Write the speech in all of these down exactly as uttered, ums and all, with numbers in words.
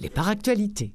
les Paractualités.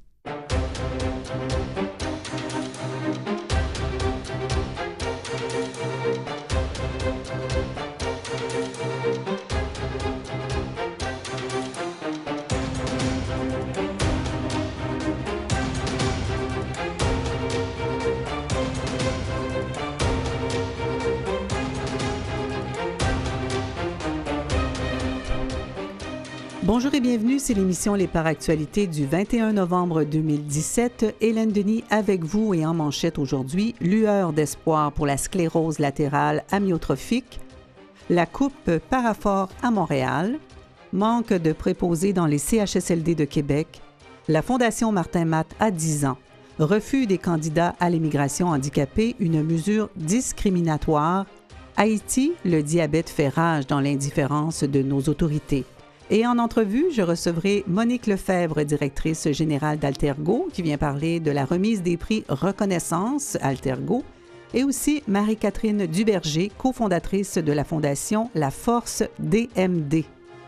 Bonjour et bienvenue, c'est l'émission Les Paractualités du vingt et un novembre deux mille dix-sept. Hélène Denis avec vous et en manchette aujourd'hui, lueur d'espoir pour la sclérose latérale amyotrophique, la coupe Parafor à Montréal, manque de préposés dans les C H S L D de Québec, la Fondation Martin Matt à dix ans, refus des candidats à l'immigration handicapée, une mesure discriminatoire, Haïti, le diabète fait rage dans l'indifférence de nos autorités. Et en entrevue, je recevrai Monique Lefebvre, directrice générale d'Altergo, qui vient parler de la remise des prix Reconnaissance Altergo, et aussi Marie-Catherine Duberger, cofondatrice de la fondation La Force D M D.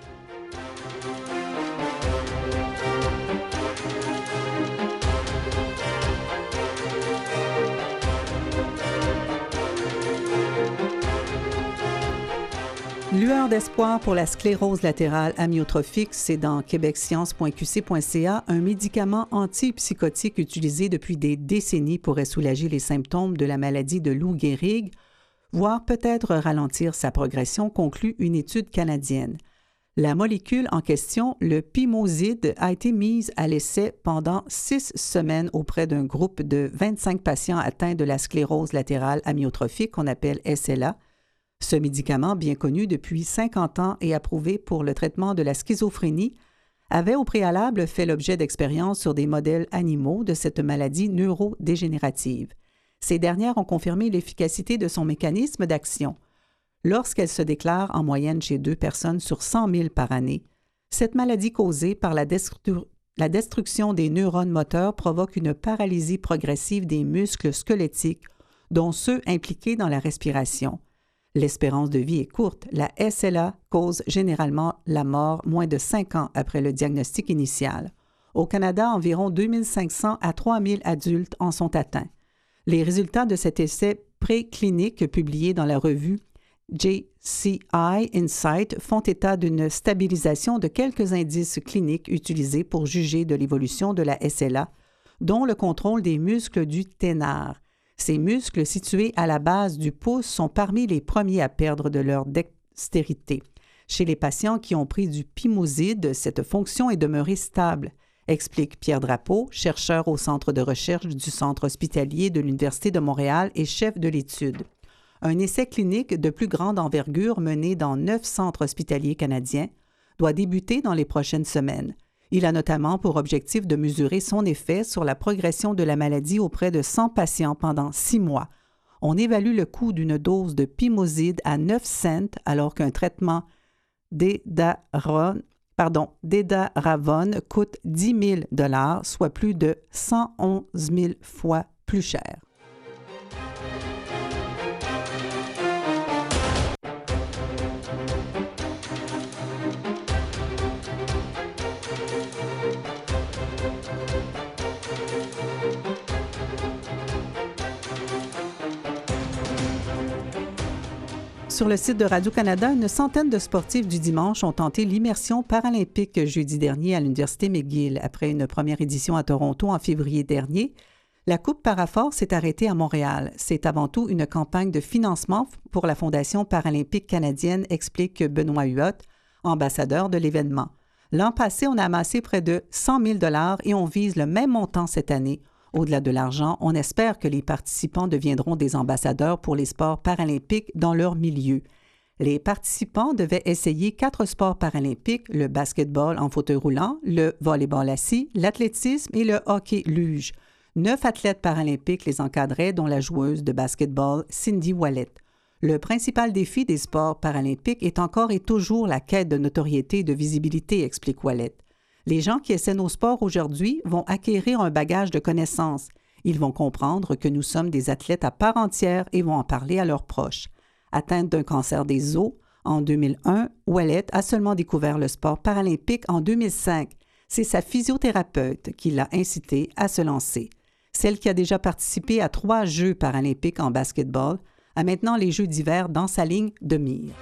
Lueur d'espoir pour la sclérose latérale amyotrophique, c'est dans québec science point q c point c a, un médicament antipsychotique utilisé depuis des décennies pourrait soulager les symptômes de la maladie de Lou Gehrig, voire peut-être ralentir sa progression, conclut une étude canadienne. La molécule en question, le pimoside, a été mise à l'essai pendant six semaines auprès d'un groupe de vingt-cinq patients atteints de la sclérose latérale amyotrophique, qu'on appelle S L A. Ce médicament, bien connu depuis cinquante ans et approuvé pour le traitement de la schizophrénie, avait au préalable fait l'objet d'expériences sur des modèles animaux de cette maladie neurodégénérative. Ces dernières ont confirmé l'efficacité de son mécanisme d'action. Lorsqu'elle se déclare en moyenne chez deux personnes sur cent mille par année, cette maladie causée par la, destru- la destruction des neurones moteurs provoque une paralysie progressive des muscles squelettiques, dont ceux impliqués dans la respiration. L'espérance de vie est courte. La S L A cause généralement la mort moins de cinq ans après le diagnostic initial. Au Canada, environ deux mille cinq cents à trois mille adultes en sont atteints. Les résultats de cet essai préclinique publié dans la revue J C I Insight font état d'une stabilisation de quelques indices cliniques utilisés pour juger de l'évolution de la S L A, dont le contrôle des muscles du ténard. Ces muscles situés à la base du pouce sont parmi les premiers à perdre de leur dextérité. Chez les patients qui ont pris du pimoside, cette fonction est demeurée stable, explique Pierre Drapeau, chercheur au centre de recherche du Centre hospitalier de l'Université de Montréal et chef de l'étude. Un essai clinique de plus grande envergure mené dans neuf centres hospitaliers canadiens doit débuter dans les prochaines semaines. Il a notamment pour objectif de mesurer son effet sur la progression de la maladie auprès de cent patients pendant six mois. On évalue le coût d'une dose de pimoside à neuf cents alors qu'un traitement d'édaravone, pardon, d'édaravone coûte dix mille dollars, soit plus de cent onze mille fois plus cher. Sur le site de Radio-Canada, une centaine de sportifs du dimanche ont tenté l'immersion paralympique jeudi dernier à l'Université McGill. Après une première édition à Toronto en février dernier, la Coupe Parafor s'est arrêtée à Montréal. C'est avant tout une campagne de financement pour la Fondation paralympique canadienne, explique Benoît Huot, ambassadeur de l'événement. L'an passé, on a amassé près de cent mille dollars et on vise le même montant cette année. Au-delà de l'argent, on espère que les participants deviendront des ambassadeurs pour les sports paralympiques dans leur milieu. Les participants devaient essayer quatre sports paralympiques, le basketball en fauteuil roulant, le volleyball assis, l'athlétisme et le hockey luge. Neuf athlètes paralympiques les encadraient, dont la joueuse de basketball Cindy Wallet. Le principal défi des sports paralympiques est encore et toujours la quête de notoriété et de visibilité, explique Wallet. Les gens qui essaient nos sports aujourd'hui vont acquérir un bagage de connaissances. Ils vont comprendre que nous sommes des athlètes à part entière et vont en parler à leurs proches. Atteinte d'un cancer des os, en deux mille un, Ouellet a seulement découvert le sport paralympique en deux mille cinq. C'est sa physiothérapeute qui l'a incité à se lancer. Celle qui a déjà participé à trois Jeux paralympiques en basketball a maintenant les Jeux d'hiver dans sa ligne de mire.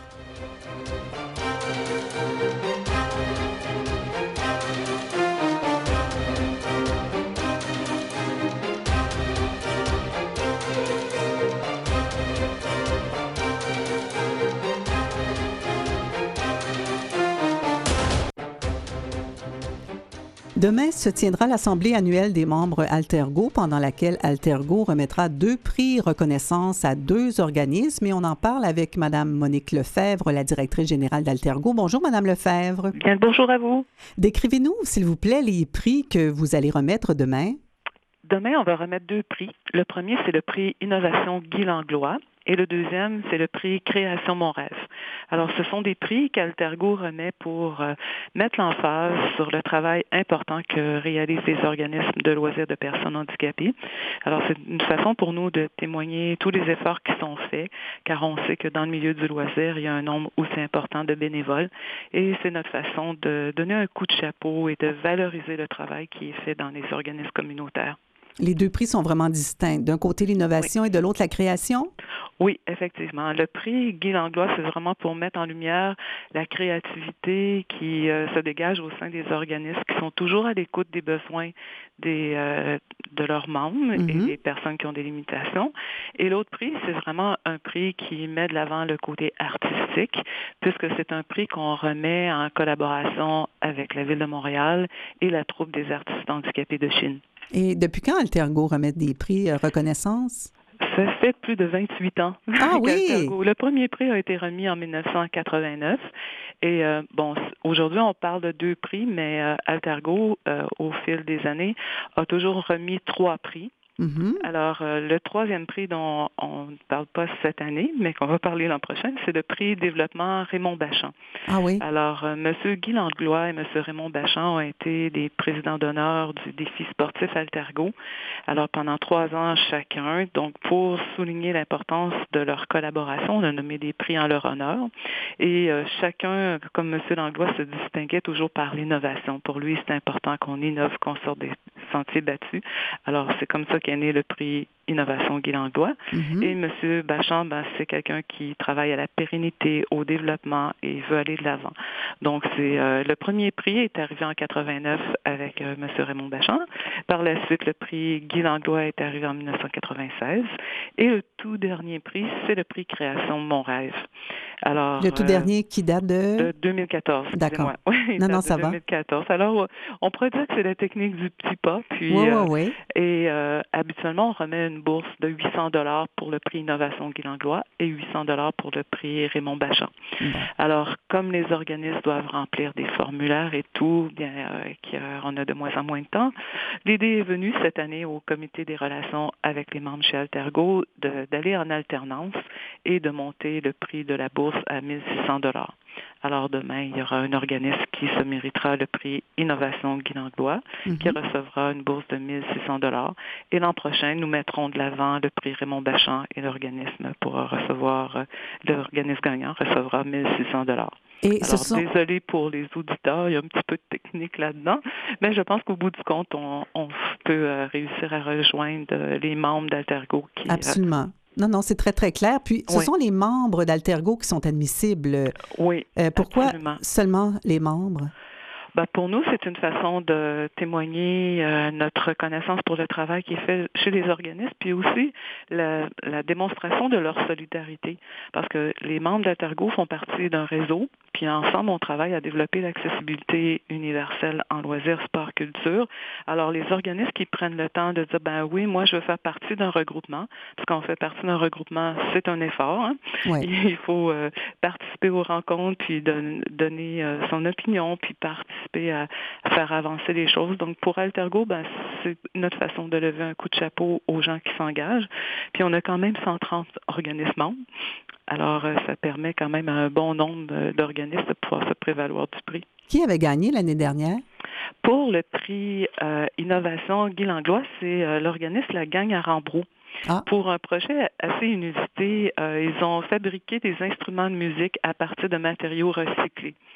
Demain se tiendra l'Assemblée annuelle des membres Altergo, pendant laquelle Altergo remettra deux prix reconnaissance à deux organismes. Et on en parle avec Mme Monique Lefebvre, la directrice générale d'Altergo. Bonjour, Mme Lefebvre. Bien, bonjour à vous. Décrivez-nous, s'il vous plaît, les prix que vous allez remettre demain. Demain, on va remettre deux prix. Le premier, c'est le prix Innovation Guy Langlois. Et le deuxième, c'est le prix Création Mon Rêve. Alors, ce sont des prix qu'Altergo remet pour euh, mettre l'emphase sur le travail important que réalisent les organismes de loisirs de personnes handicapées. Alors, c'est une façon pour nous de témoigner tous les efforts qui sont faits, car on sait que dans le milieu du loisir, il y a un nombre aussi important de bénévoles. Et c'est notre façon de donner un coup de chapeau et de valoriser le travail qui est fait dans les organismes communautaires. Les deux prix sont vraiment distincts. D'un côté, l'innovation Oui. et de l'autre, la création? Oui, effectivement. Le prix Guy Langlois, c'est vraiment pour mettre en lumière la créativité qui euh, se dégage au sein des organismes qui sont toujours à l'écoute des besoins des, euh, de leurs membres mm-hmm. et des personnes qui ont des limitations. Et l'autre prix, c'est vraiment un prix qui met de l'avant le côté artistique, puisque c'est un prix qu'on remet en collaboration avec la Ville de Montréal et la Troupe des artistes handicapés de Chine. Et depuis quand Altergo remet des prix euh, reconnaissance? Ça fait plus de vingt-huit ans. Ah oui! Altergo. Le premier prix a été remis en dix-neuf cent quatre-vingt-neuf. Et euh, bon, aujourd'hui, on parle de deux prix, mais euh, Altergo, euh, au fil des années, a toujours remis trois prix. Mm-hmm. Alors, euh, le troisième prix dont on ne parle pas cette année, mais qu'on va parler l'an prochain, c'est le prix développement Raymond Bachand. Ah oui? Alors, euh, M. Guy Langlois et M. Raymond Bachand ont été des présidents d'honneur du défi sportif Altergo. Alors, pendant trois ans chacun, donc pour souligner l'importance de leur collaboration, on a nommé des prix en leur honneur. Et euh, chacun, comme M. Langlois, se distinguait toujours par l'innovation. Pour lui, c'est important qu'on innove, qu'on sorte des sentiers battus. Alors, c'est comme ça qu'est né le prix Innovation Guy Langlois. Mm-hmm. Et M. Bachand, ben, c'est quelqu'un qui travaille à la pérennité, au développement et veut aller de l'avant. Donc, c'est euh, le premier prix est arrivé en quatre-vingt-neuf avec euh, M. Raymond Bachand. Par la suite, le prix Guy Langlois est arrivé en dix-neuf cent quatre-vingt-seize. Et le tout dernier prix, c'est le prix Création Mon Rêve. Alors, le tout euh, dernier qui date de... de deux mille quatorze. D'accord. Oui, non, non, ça deux mille quatorze. Va. Alors, on pourrait dire que c'est la technique du petit pas. Puis, oui, euh, oui, oui. Et euh, habituellement, on remet une bourse de huit cents dollars pour le prix Innovation Guy Langlois et huit cents dollars pour le prix Raymond Bachand. Bon. Alors, comme les organismes doivent remplir des formulaires et tout, bien euh, qu'on a de moins en moins de temps, l'idée est venue cette année au comité des relations avec les membres chez Altergo de, d'aller en alternance et de monter le prix de la bourse à mille six cents dollars. Alors demain, il y aura un organisme qui se méritera le prix Innovation Guy Langlois, mm-hmm. qui recevra une bourse de mille six cents dollars. Et l'an prochain, nous mettrons de l'avant le prix Raymond Bachand et l'organisme pourra recevoir, l'organisme gagnant recevra mille six cents dollars. Et Alors, sont... désolé pour les auditeurs, il y a un petit peu de technique là-dedans, mais je pense qu'au bout du compte, on, on peut euh, réussir à rejoindre les membres d'Altergo. Qui, Absolument. Euh, Non, non, c'est très, très clair. Puis, ce oui. sont les membres d'Altergo qui sont admissibles. Oui, euh, Pourquoi absolument. Seulement les membres? Ben, pour nous, c'est une façon de témoigner euh, notre reconnaissance pour le travail qui est fait chez les organismes, puis aussi la, la démonstration de leur solidarité. Parce que les membres d'Altergo font partie d'un réseau, puis ensemble, on travaille à développer l'accessibilité universelle en loisirs, sport, culture. Alors, les organismes qui prennent le temps de dire, ben oui, moi, je veux faire partie d'un regroupement, parce qu'on fait partie d'un regroupement, c'est un effort. Hein? Oui. Il faut euh, participer aux rencontres, puis don- donner euh, son opinion, puis participer à faire avancer les choses. Donc, pour Altergo, ben, c'est notre façon de lever un coup de chapeau aux gens qui s'engagent. Puis, on a quand même cent trente organismes membres. Alors, ça permet quand même à un bon nombre d'organismes de pouvoir se prévaloir du prix. Qui avait gagné l'année dernière? Pour le prix euh, Innovation Guy Langlois, c'est euh, l'organisme La Gang à Rambrou. Ah. Pour un projet assez inusité, euh, ils ont fabriqué des instruments de musique à partir de matériaux recyclés.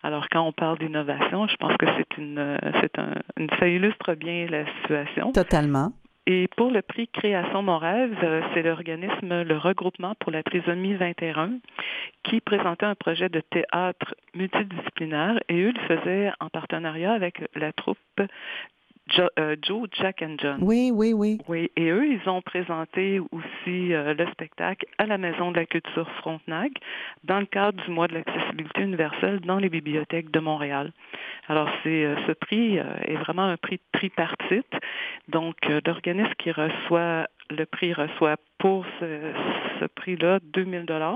Alors, quand on parle d'innovation, je pense que c'est une, c'est un, une, ça illustre bien la situation. Totalement. Et pour le prix Création Mon Rêve, c'est l'organisme, le regroupement pour la trisomie vingt et un, qui présentait un projet de théâtre multidisciplinaire et eux le faisaient en partenariat avec la troupe Jo, euh, Joe, Jack and John. Oui, oui, oui. Oui, et eux, ils ont présenté aussi euh, le spectacle à la Maison de la Culture Frontenac dans le cadre du mois de l'accessibilité universelle dans les bibliothèques de Montréal. Alors, c'est euh, ce prix euh, est vraiment un prix tripartite. Donc, euh, l'organisme qui reçoit le prix reçoit pour ce, ce prix-là deux mille dollars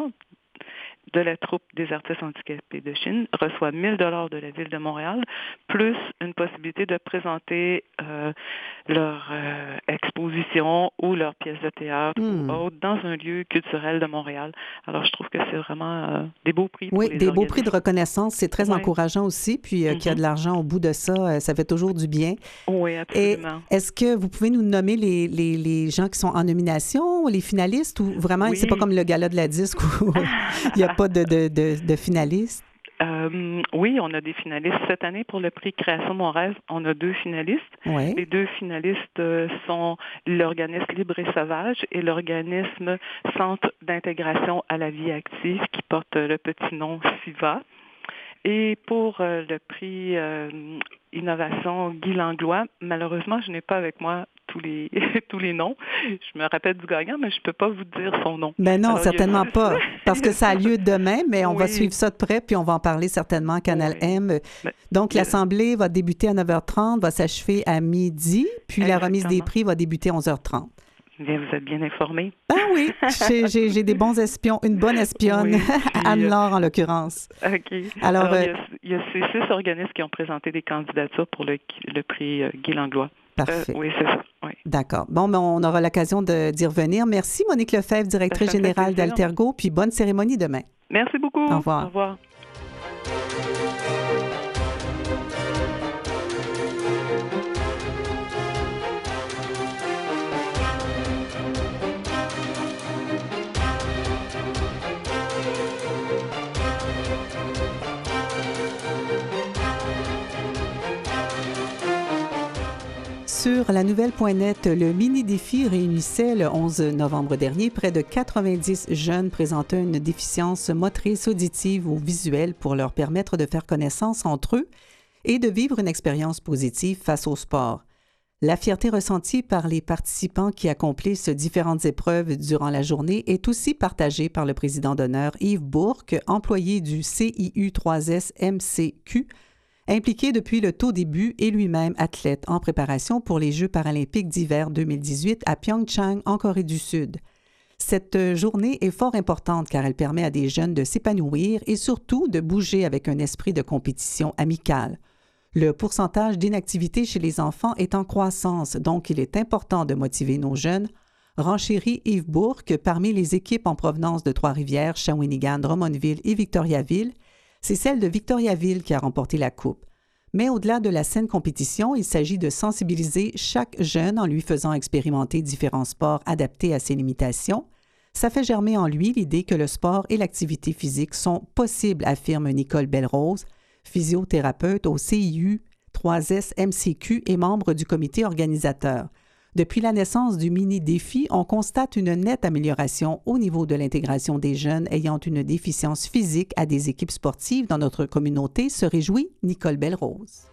de la troupe des artistes handicapés de Chine, reçoit mille dollars de la Ville de Montréal, plus une possibilité de présenter euh, leur euh, exposition ou leur pièce de théâtre mmh. ou autre dans un lieu culturel de Montréal. Alors, je trouve que c'est vraiment euh, des beaux prix pour oui, les des organismes. beaux prix de reconnaissance. C'est très oui. encourageant aussi. Puis, euh, mm-hmm. qu'il y a de l'argent au bout de ça, euh, ça fait toujours du bien. Oui, absolument. Et est-ce que vous pouvez nous nommer les, les, les gens qui sont en nomination, les finalistes, ou vraiment, oui. c'est pas comme le gala de la disque où il n'y a pas de, de, de, de finalistes? Euh, oui, on a des finalistes. Cette année, pour le prix Création Mon Rêve, on a deux finalistes. Oui. Les deux finalistes sont l'organisme Libre et Sauvage et l'organisme Centre d'intégration à la vie active qui porte le petit nom SIVA. Et pour euh, le prix euh, Innovation Guy Langlois, malheureusement, je n'ai pas avec moi tous les tous les noms. Je me rappelle du gagnant, mais je ne peux pas vous dire son nom. Ben non, Alors, certainement a... pas, parce que ça a lieu demain, mais on oui. va suivre ça de près, puis on va en parler certainement à Canal oui. M. Donc, mais... l'Assemblée va débuter à neuf heures trente, va s'achever à midi, puis Exactement. La remise des prix va débuter à onze heures trente. Bien, vous êtes bien informé. Ben oui, j'ai, j'ai, j'ai des bons espions, une bonne espionne, oui, puis, Anne-Laure en l'occurrence. OK. Alors, Alors euh, il, y a, il y a ces six organismes qui ont présenté des candidatures pour le, le prix euh, Guy Langlois. Parfait. Euh, oui, c'est ça. Oui. D'accord. Bon, ben, on aura l'occasion de, d'y revenir. Merci, Monique Lefebvre, directrice générale d'Altergo, puis bonne cérémonie demain. Merci beaucoup. Au revoir. Au revoir. Sur la nouvelle point net, le mini-défi réunissait le onze novembre dernier près de quatre-vingt-dix jeunes présentant une déficience motrice, auditive ou visuelle pour leur permettre de faire connaissance entre eux et de vivre une expérience positive face au sport. La fierté ressentie par les participants qui accomplissent différentes épreuves durant la journée est aussi partagée par le président d'honneur Yves Bourque, employé du C I U trois S M C Q, impliqué depuis le tout début et lui-même athlète en préparation pour les Jeux paralympiques d'hiver deux mille dix-huit à Pyeongchang, en Corée du Sud. Cette journée est fort importante car elle permet à des jeunes de s'épanouir et surtout de bouger avec un esprit de compétition amicale. Le pourcentage d'inactivité chez les enfants est en croissance, donc il est important de motiver nos jeunes, renchérit Yves Bourque parmi les équipes en provenance de Trois-Rivières, Shawinigan, Drummondville et Victoriaville. C'est celle de Victoriaville qui a remporté la coupe. Mais au-delà de la saine compétition, il s'agit de sensibiliser chaque jeune en lui faisant expérimenter différents sports adaptés à ses limitations. Ça fait germer en lui l'idée que le sport et l'activité physique sont possibles, affirme Nicole Belrose, physiothérapeute au C I U trois S M C Q et membre du comité organisateur. Depuis la naissance du mini-défi, on constate une nette amélioration au niveau de l'intégration des jeunes ayant une déficience physique à des équipes sportives dans notre communauté, se réjouit Nicole Belrose.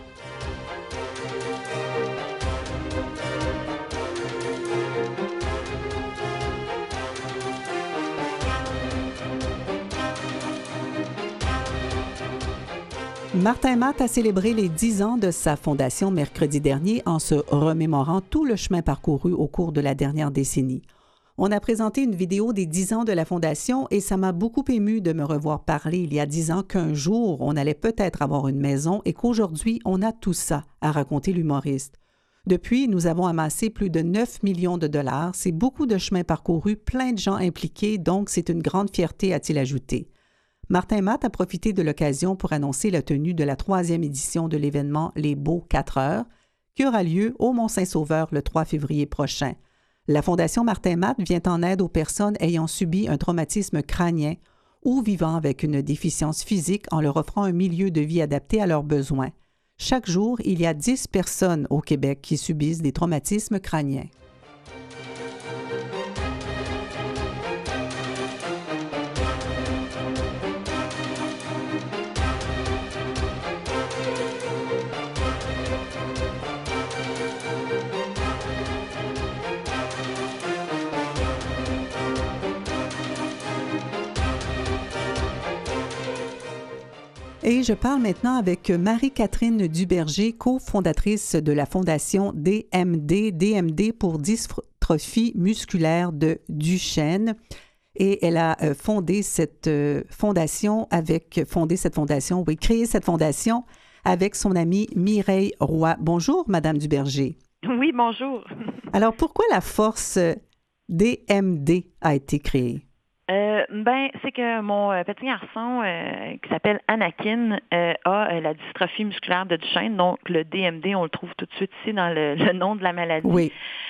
Martin Matt a célébré les dix ans de sa fondation mercredi dernier en se remémorant tout le chemin parcouru au cours de la dernière décennie. On a présenté une vidéo des dix ans de la fondation et ça m'a beaucoup ému de me revoir parler il y a dix ans qu'un jour, on allait peut-être avoir une maison et qu'aujourd'hui, on a tout ça, a raconté l'humoriste. Depuis, nous avons amassé plus de neuf millions de dollars. C'est beaucoup de chemin parcouru, plein de gens impliqués, donc c'est une grande fierté, a-t-il ajouté. Martin Matt a profité de l'occasion pour annoncer la tenue de la troisième édition de l'événement Les Beaux quatre heures, qui aura lieu au Mont-Saint-Sauveur le trois février prochain. La Fondation Martin Matt vient en aide aux personnes ayant subi un traumatisme crânien ou vivant avec une déficience physique en leur offrant un milieu de vie adapté à leurs besoins. Chaque jour, il y a dix personnes au Québec qui subissent des traumatismes crâniens. Et je parle maintenant avec Marie-Catherine Duberger, cofondatrice de la fondation D M D, D M D pour dystrophie musculaire de Duchenne. Et elle a fondé cette fondation avec, fondé cette fondation, oui, créé cette fondation avec son amie Mireille Roy. Bonjour, Madame Duberger. Oui, bonjour. Alors, pourquoi la force D M D a été créée? Euh, ben, c'est que mon euh, petit garçon euh, qui s'appelle Anakin euh, a euh, la dystrophie musculaire de Duchenne, donc le D M D, on le trouve tout de suite ici dans le, le nom de la maladie. Oui.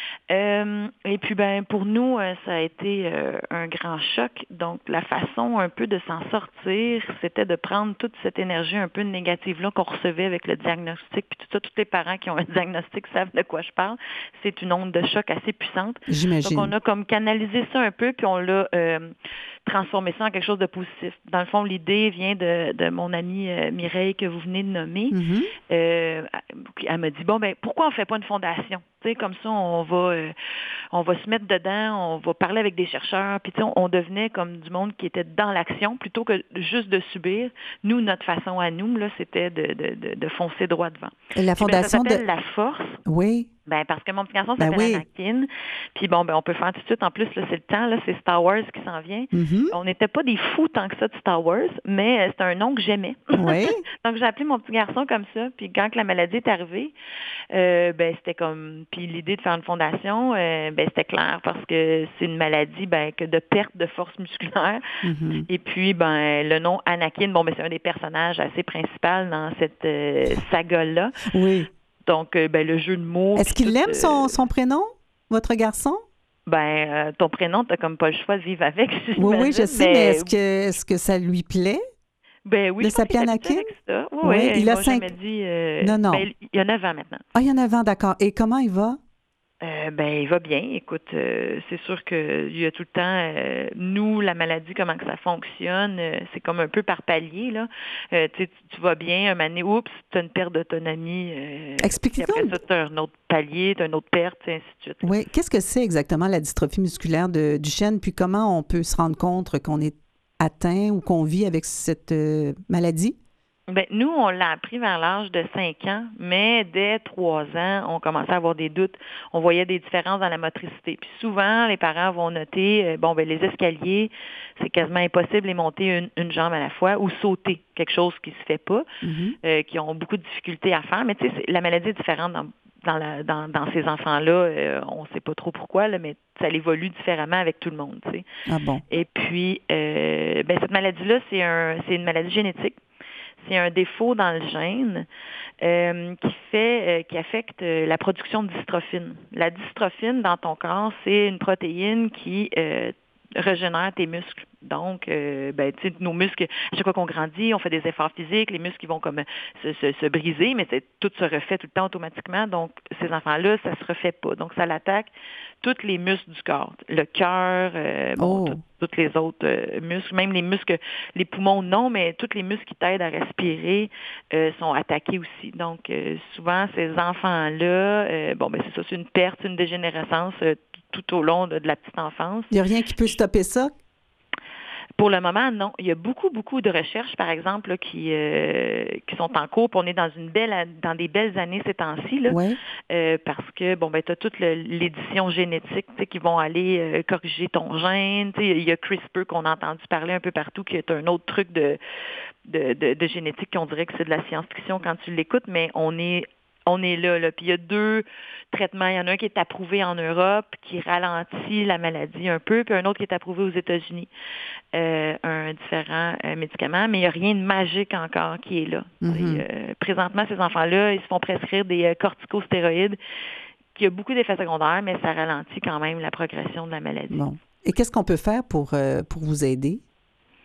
Euh, et puis, ben, pour nous, euh, ça a été euh, un grand choc. Donc, la façon un peu de s'en sortir, c'était de prendre toute cette énergie un peu négative-là qu'on recevait avec le diagnostic. Puis tout ça, tous les parents qui ont un diagnostic savent de quoi je parle. C'est une onde de choc assez puissante. J'imagine. Donc, on a comme canalisé ça un peu, puis on l'a euh, transformé ça en quelque chose de positif. Dans le fond, l'idée vient de, de mon amie euh, Mireille que vous venez de nommer. Mm-hmm. Euh, elle m'a dit, bon, ben pourquoi on ne fait pas une fondation? Tu sais, comme ça, on va... Euh, on va se mettre dedans, on va parler avec des chercheurs, puis tu sais, on, on devenait comme du monde qui était dans l'action plutôt que juste de subir. Nous, notre façon à nous, là, c'était de, de, de, de foncer droit devant. Et la fondation puis, ben, ça s'appelle de... La Force. Oui. Ben, parce que mon petit garçon Ben s'appelle oui. Anakin. Puis bon, ben, on peut faire tout de suite. En plus, là, c'est le temps, là, c'est Star Wars qui s'en vient. Mm-hmm. On n'était pas des fous tant que ça de Star Wars, mais euh, c'est un nom que j'aimais. Oui. Donc, j'ai appelé mon petit garçon comme ça. Puis quand que la maladie est arrivée, euh, ben, c'était comme... Puis l'idée de faire une fondation, euh, ben, c'était clair parce que c'est une maladie, ben, que de perte de force musculaire. Mm-hmm. Et puis, ben, le nom Anakin, bon, ben, c'est un des personnages assez principaux dans cette euh, saga-là. Oui. Donc, euh, ben, le jeu de mots... Est-ce qu'il tout, aime euh, son, son prénom, votre garçon? Ben, euh, ton prénom, t'as comme pas le choix de vivre avec, Oui, oui, je sais, mais, mais est-ce que, est-ce que ça lui plaît? Ben oui, de je pense qu'il s'appeler est habitué Anakin? avec ça. Oui, Oui, oui, il il a m'a cinq... jamais dit... Euh, non, non. Ben, il y a neuf ans maintenant. Ah, il y a neuf ans, d'accord. Et comment il va? Euh, ben, il va bien. Écoute, euh, c'est sûr qu'il y a tout le temps, euh, nous, la maladie, comment que ça fonctionne, euh, c'est comme un peu par palier, là. Euh, tu sais, tu vas bien, un moment donné, oups, tu as une perte d'autonomie. Euh, Expliquez-nous. Après ça, tu as un autre palier, tu as une autre perte, et ainsi de suite. Oui. Qu'est-ce que c'est exactement la dystrophie musculaire de Duchenne? Puis comment on peut se rendre compte qu'on est atteint ou qu'on vit avec cette euh, maladie? Ben, nous, on l'a appris vers l'âge de cinq ans, mais dès trois ans, on commençait à avoir des doutes. On voyait des différences dans la motricité. Puis souvent, les parents vont noter, euh, bon, ben les escaliers, c'est quasiment impossible de les monter une, une jambe à la fois ou sauter, quelque chose qui se fait pas, Mm-hmm. euh, qui ont beaucoup de difficultés à faire. Mais tu sais, la maladie est différente dans dans, la, dans, dans ces enfants-là. Euh, on ne sait pas trop pourquoi, là, mais ça évolue différemment avec tout le monde. Tu sais. Ah bon? Et puis, euh, ben, cette maladie-là, c'est un, c'est une maladie génétique. C'est un défaut dans le gène euh, qui fait, euh, qui affecte euh, la production de dystrophine. La dystrophine dans ton corps, c'est une protéine qui euh, régénère tes muscles. Donc, euh, ben, tu sais, nos muscles, à chaque fois qu'on grandit, on fait des efforts physiques, les muscles ils vont comme se, se, se briser, mais c'est, tout se refait tout le temps automatiquement. Donc, ces enfants-là, ça se refait pas. Donc, ça l'attaque tous les muscles du corps, le cœur, euh, bon, Oh. tous les autres euh, muscles, même les muscles, les poumons non, mais tous les muscles qui t'aident à respirer euh, sont attaqués aussi. Donc, euh, souvent, ces enfants-là, euh, bon, ben c'est ça, c'est une perte, une dégénérescence euh, tout, tout au long de, de la petite enfance. Il n'y a rien qui peut stopper ça? Pour le moment, non. Il y a beaucoup, beaucoup de recherches, par exemple, là, qui, euh, qui sont en cours. Puis on est dans une belle, dans des belles années ces temps-ci, là, Oui. euh, parce que bon, ben, tu as toute le, l'édition génétique, tu sais, qui vont aller euh, corriger ton gène. Tu sais, il y a CRISPR qu'on a entendu parler un peu partout, qui est un autre truc de, de, de, de génétique qu'on dirait que c'est de la science-fiction quand tu l'écoutes, mais on est On est là, là. Puis il y a deux traitements. Il y en a un qui est approuvé en Europe, qui ralentit la maladie un peu, puis un autre qui est approuvé aux États-Unis, euh, un différent euh, médicament, mais il n'y a rien de magique encore qui est là. Mm-hmm. Euh, présentement, ces enfants-là, ils se font prescrire des euh, corticostéroïdes, qui a beaucoup d'effets secondaires, mais ça ralentit quand même la progression de la maladie. Bon. Et qu'est-ce qu'on peut faire pour, euh, pour vous aider?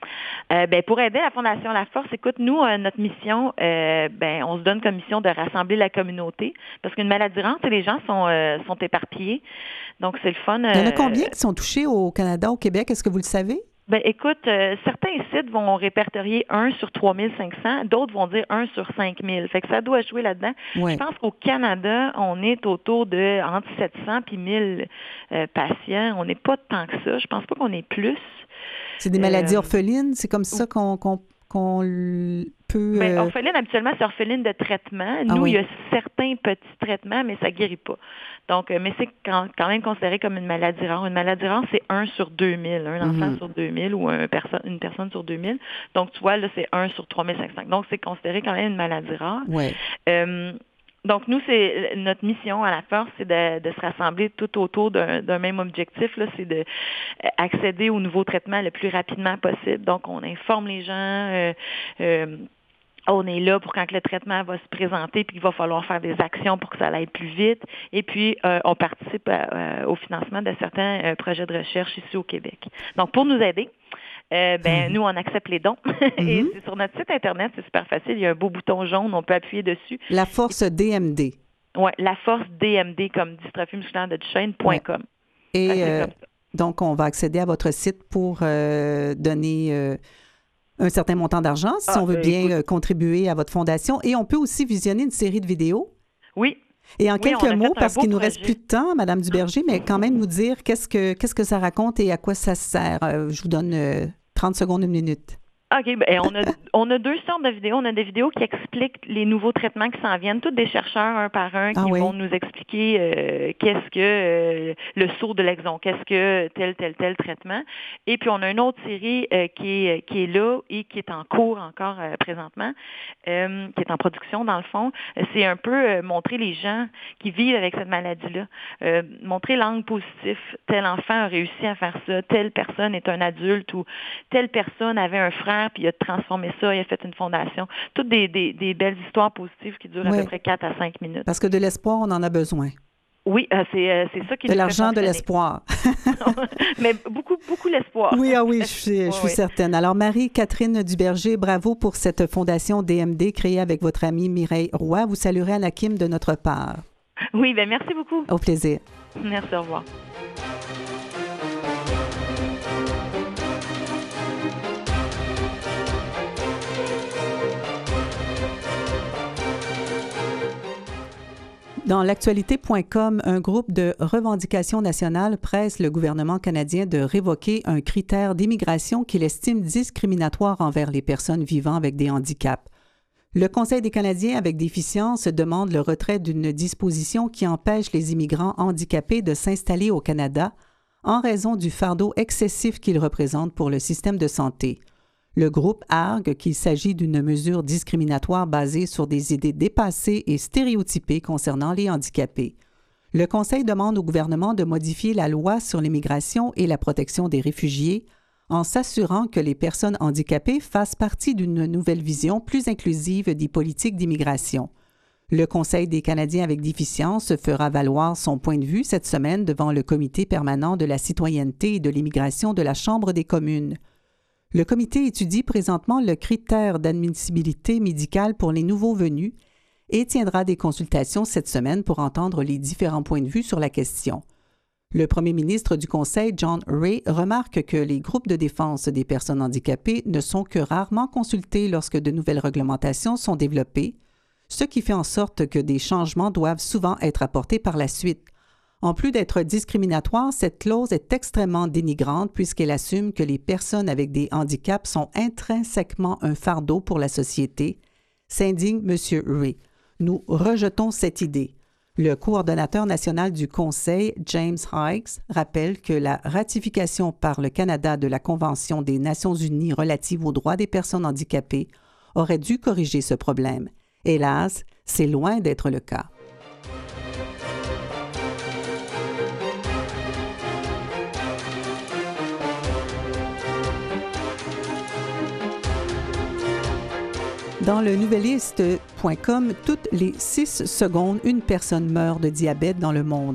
Euh, ben, pour aider la Fondation La Force, écoute, nous, euh, notre mission, euh, ben, on se donne comme mission de rassembler la communauté parce qu'une maladie rare, les gens sont, euh, sont éparpillés. Donc, c'est le fun. Euh, Il y en a combien qui sont touchés au Canada, au Québec? Est-ce que vous le savez? Ben, écoute, euh, certains sites vont répertorier un sur trois mille cinq cents, d'autres vont dire un sur cinq mille. Fait que ça doit jouer là-dedans. Ouais. Je pense qu'au Canada, on est autour de entre sept cents puis mille euh, patients. On n'est pas tant que ça. Je pense pas qu'on est plus. C'est des maladies Euh, orphelines? C'est comme ça qu'on, qu'on, qu'on peut... Ben, euh... orpheline, habituellement, c'est orpheline de traitement. Nous, Ah oui. il y a certains petits traitements, mais ça guérit pas. Donc, mais c'est quand, quand même considéré comme une maladie rare. Une maladie rare, c'est un sur deux mille, un enfant Mm-hmm. sur deux mille ou un perso- une personne sur deux mille. Donc, tu vois, là, c'est un sur trois mille cinq cents. Donc, c'est considéré quand même une maladie rare. Ouais. Euh, donc, nous, c'est notre mission à la Force, c'est de, de se rassembler tout autour d'un, d'un même objectif, là, c'est de accéder aux nouveaux traitements le plus rapidement possible. Donc, on informe les gens. Euh, euh, On est là pour quand le traitement va se présenter, puis il va falloir faire des actions pour que ça aille plus vite. Et puis, euh, on participe à, euh, au financement de certains euh, projets de recherche ici au Québec. Donc, pour nous aider, euh, ben, mm-hmm. nous, on accepte les dons. Mm-hmm. Et c'est sur notre site Internet, c'est super facile. Il y a un beau bouton jaune, on peut appuyer dessus. La Force D M D. Oui, la Force D M D, comme dystrophie musculaire de Duchenne point com. Ouais. Et euh, donc, on va accéder à votre site pour euh, donner... Euh, un certain montant d'argent, si ah, on veut ben, bien écoute. contribuer à votre fondation. Et on peut aussi visionner une série de vidéos. Oui. Et en oui, quelques mots, parce qu'il ne nous projet. reste plus de temps, Mme Duberger, mais quand même nous dire qu'est-ce que, qu'est-ce que ça raconte et à quoi ça sert. Euh, je vous donne euh, trente secondes, une minute. OK, bien, on a, on a deux sortes de vidéos. On a des vidéos qui expliquent les nouveaux traitements qui s'en viennent, tous des chercheurs un par un qui ah oui. vont nous expliquer euh, qu'est-ce que euh, le saut de l'exon, qu'est-ce que tel, tel, tel traitement. Et puis, on a une autre série euh, qui, est, qui est là et qui est en cours encore euh, présentement, euh, qui est en production dans le fond. C'est un peu euh, montrer les gens qui vivent avec cette maladie-là, euh, montrer l'angle positif. Tel enfant a réussi à faire ça, telle personne est un adulte ou telle personne avait un frère puis il a transformé ça, il a fait une fondation. Toutes des, des, des belles histoires positives qui durent oui. à peu près quatre à cinq minutes. Parce que de l'espoir, on en a besoin. Oui, euh, c'est, euh, c'est ça qui de nous l'argent, fait de l'espoir. Mais beaucoup, beaucoup l'espoir. Oui, ah oui, je suis, je suis oui. certaine. Alors, Marie-Catherine Duberger, bravo pour cette fondation D M D créée avec votre amie Mireille Roy. Vous saluerez Anakim de notre part. Oui, bien merci beaucoup. Au plaisir. Merci, au revoir. Dans l'actualité point com, un groupe de revendications nationales presse le gouvernement canadien de révoquer un critère d'immigration qu'il estime discriminatoire envers les personnes vivant avec des handicaps. Le Conseil des Canadiens avec déficience demande le retrait d'une disposition qui empêche les immigrants handicapés de s'installer au Canada en raison du fardeau excessif qu'ils représentent pour le système de santé. Le groupe argue qu'il s'agit d'une mesure discriminatoire basée sur des idées dépassées et stéréotypées concernant les handicapés. Le Conseil demande au gouvernement de modifier la loi sur l'immigration et la protection des réfugiés en s'assurant que les personnes handicapées fassent partie d'une nouvelle vision plus inclusive des politiques d'immigration. Le Conseil des Canadiens avec déficience fera valoir son point de vue cette semaine devant le Comité permanent de la citoyenneté et de l'immigration de la Chambre des communes. Le comité étudie présentement le critère d'admissibilité médicale pour les nouveaux venus et tiendra des consultations cette semaine pour entendre les différents points de vue sur la question. Le premier ministre du Conseil, John Ray, remarque que les groupes de défense des personnes handicapées ne sont que rarement consultés lorsque de nouvelles réglementations sont développées, ce qui fait en sorte que des changements doivent souvent être apportés par la suite. En plus d'être discriminatoire, cette clause est extrêmement dénigrante puisqu'elle assume que les personnes avec des handicaps sont intrinsèquement un fardeau pour la société, s'indigne M. Ray. Nous rejetons cette idée. Le coordonnateur national du Conseil, James Hikes, rappelle que la ratification par le Canada de la Convention des Nations unies relative aux droits des personnes handicapées aurait dû corriger ce problème. Hélas, c'est loin d'être le cas. Dans le nouvelliste point com, toutes les six secondes, une personne meurt de diabète dans le monde.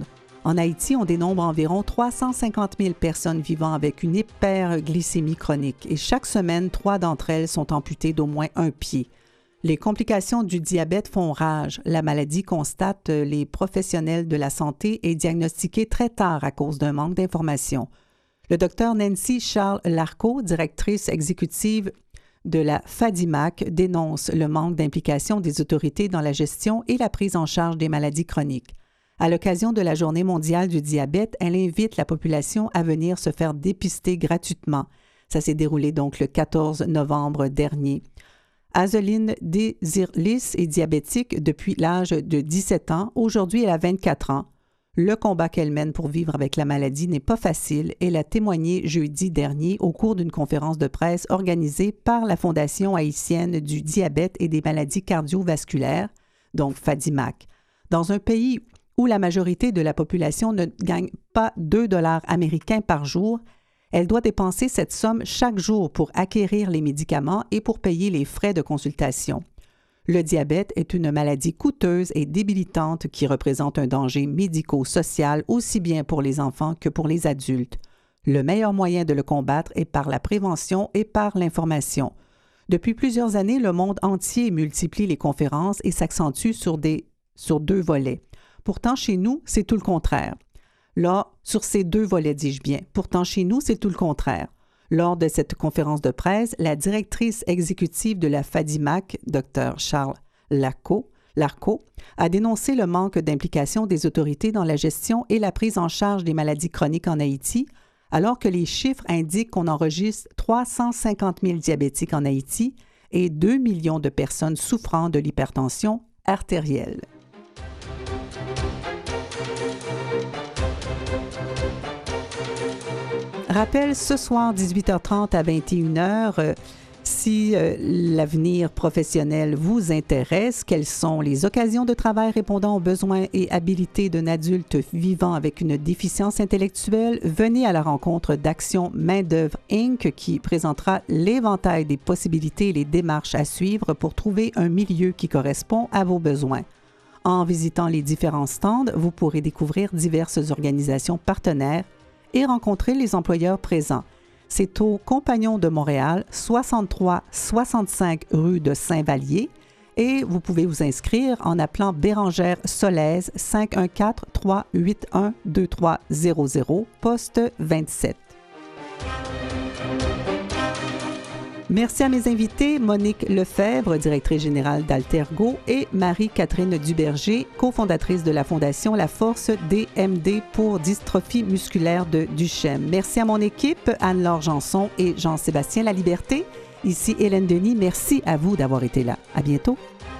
En Haïti, on dénombre environ trois cent cinquante mille personnes vivant avec une hyperglycémie chronique et chaque semaine, trois d'entre elles sont amputées d'au moins un pied. Les complications du diabète font rage. La maladie, constate les professionnels de la santé, est diagnostiquée très tard à cause d'un manque d'information. Le docteur Nancy Charles-Larcot, directrice exécutive de la FADIMAC, dénonce le manque d'implication des autorités dans la gestion et la prise en charge des maladies chroniques. À l'occasion de la Journée mondiale du diabète, elle invite la population à venir se faire dépister gratuitement. Ça s'est déroulé donc le quatorze novembre dernier. Azeline Désirlis est diabétique depuis l'âge de dix-sept ans. Aujourd'hui, elle a vingt-quatre ans. Le combat qu'elle mène pour vivre avec la maladie n'est pas facile. Elle a témoigné jeudi dernier au cours d'une conférence de presse organisée par la Fondation haïtienne du diabète et des maladies cardiovasculaires, donc FADIMAC. Dans un pays où la majorité de la population ne gagne pas deux dollars américains par jour, elle doit dépenser cette somme chaque jour pour acquérir les médicaments et pour payer les frais de consultation. Le diabète est une maladie coûteuse et débilitante qui représente un danger médico-social aussi bien pour les enfants que pour les adultes. Le meilleur moyen de le combattre est par la prévention et par l'information. Depuis plusieurs années, le monde entier multiplie les conférences et s'accentue sur, des, sur deux volets. Pourtant, chez nous, c'est tout le contraire. Là, sur ces deux volets, dis-je bien. Pourtant, chez nous, c'est tout le contraire. Lors de cette conférence de presse, la directrice exécutive de la FADIMAC, Dr Charles Larcot, Larcot, a dénoncé le manque d'implication des autorités dans la gestion et la prise en charge des maladies chroniques en Haïti, alors que les chiffres indiquent qu'on enregistre trois cent cinquante mille diabétiques en Haïti et deux millions de personnes souffrant de l'hypertension artérielle. Rappel, ce soir, dix-huit heures trente à vingt et une heures, euh, si euh, l'avenir professionnel vous intéresse, quelles sont les occasions de travail répondant aux besoins et habilités d'un adulte vivant avec une déficience intellectuelle, venez à la rencontre d'Action Main-d'œuvre Incorporée qui présentera l'éventail des possibilités et les démarches à suivre pour trouver un milieu qui correspond à vos besoins. En visitant les différents stands, vous pourrez découvrir diverses organisations partenaires et rencontrer les employeurs présents. C'est au Compagnon de Montréal, soixante-trois soixante-cinq rue de Saint-Vallier, et vous pouvez vous inscrire en appelant Bérangère Solèze cinq un quatre, trois huit un, deux trois zéro zéro, poste vingt-sept. Merci à mes invités, Monique Lefebvre, directrice générale d'Altergo, et Marie-Catherine Duberger, cofondatrice de la Fondation La Force D M D pour dystrophie musculaire de Duchenne. Merci à mon équipe, Anne-Laure Janson et Jean-Sébastien Laliberté. Ici Hélène Denis, merci à vous d'avoir été là. À bientôt.